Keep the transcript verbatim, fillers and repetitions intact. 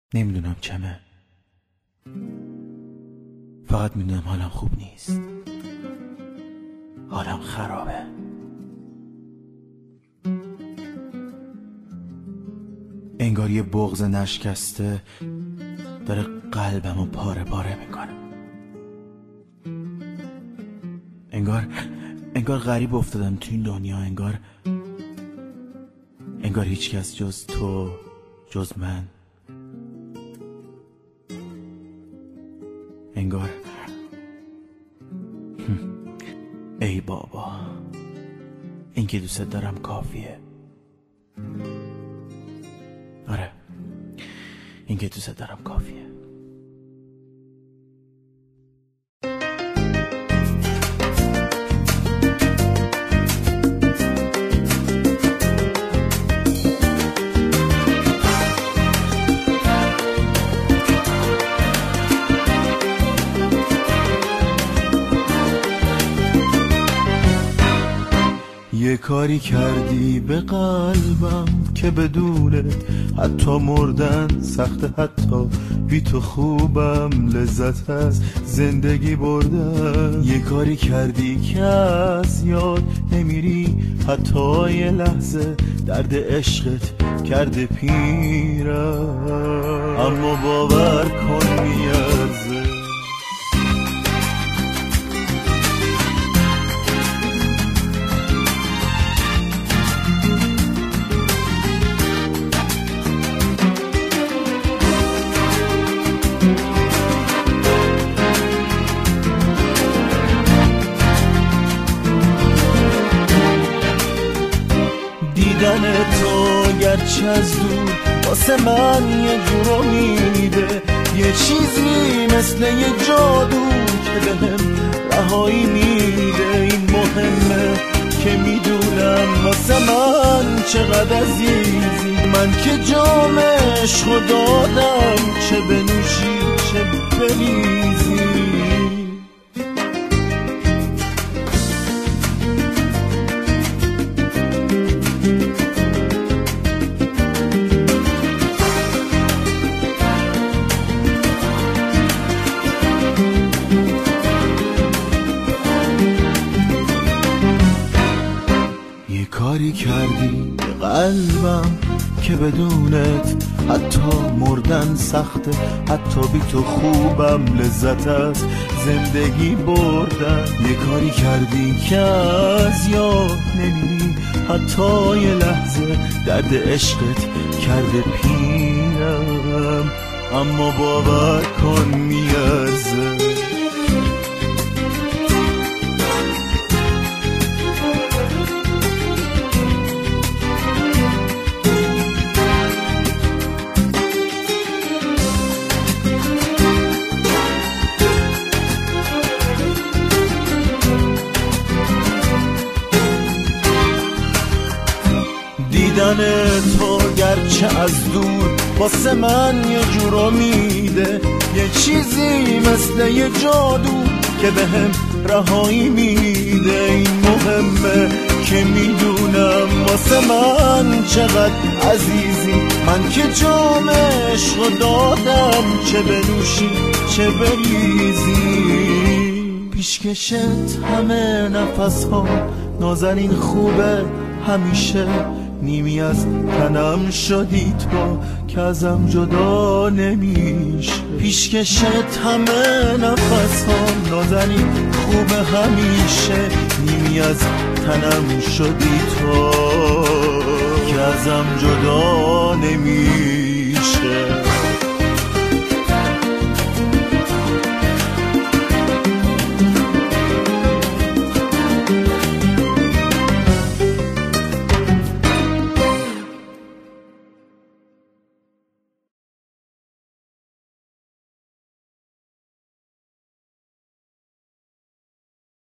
نمیدونم چمه، فقط میدونم حالم خوب نیست، حالم خرابه. انگار یه بغض نشکسته داره قلبمو پاره پاره میکنه. انگار انگار غریب افتادم تو این دنیا. انگار انگار هیچ کس جز تو، جز من، انگار ای بابا، این که دوست دارم کافیه. آره، این که دوست دارم کافیه. یه کاری کردی به قلبم که بدونه حتی مردن سخته، حتی بی تو خوبم، لذت از زندگی بردن. یه کاری کردی که از یاد نمیری، حتی یه لحظه درد عشقت کرده پیرم، اما باور کن میارزه. دیدن تو گرچه از دور واسه من یه جور امیده، یه چیزی مثل یه جادو که بهم رهایی میده. این مهمه که میدونم واسه من چقدر عزیزی، من که جام عشقو دادم، چه بنوشی چه بریزی. کاری کردی به قلبم که بدونت حتی مردن سخته، حتی بی تو خوبم، لذت از زندگی بردن. یه کاری کردی که از یاد نمیری، حتی یه لحظه درد عشقت کرده پیرم، اما باور کن میارزه. دیدن تو گرچه از دور واسه من یه جور امیده، یه چیزی مثل یه جادو که بهم رهایی میده. این مهمه که میدونم واسه من چقدر عزیزی، من که جام عشقو دادم، چه بنوشی چه بریزی. پیشکشت همه نفس ها نازنین خوبه همیشه، نیمی از تنم شدی تو که ازم جدا نمیشه. پیشکشت همه نفس ها نازنین خوب همیشه، نیمی از تنم شدی تو که ازم جدا نمیشه.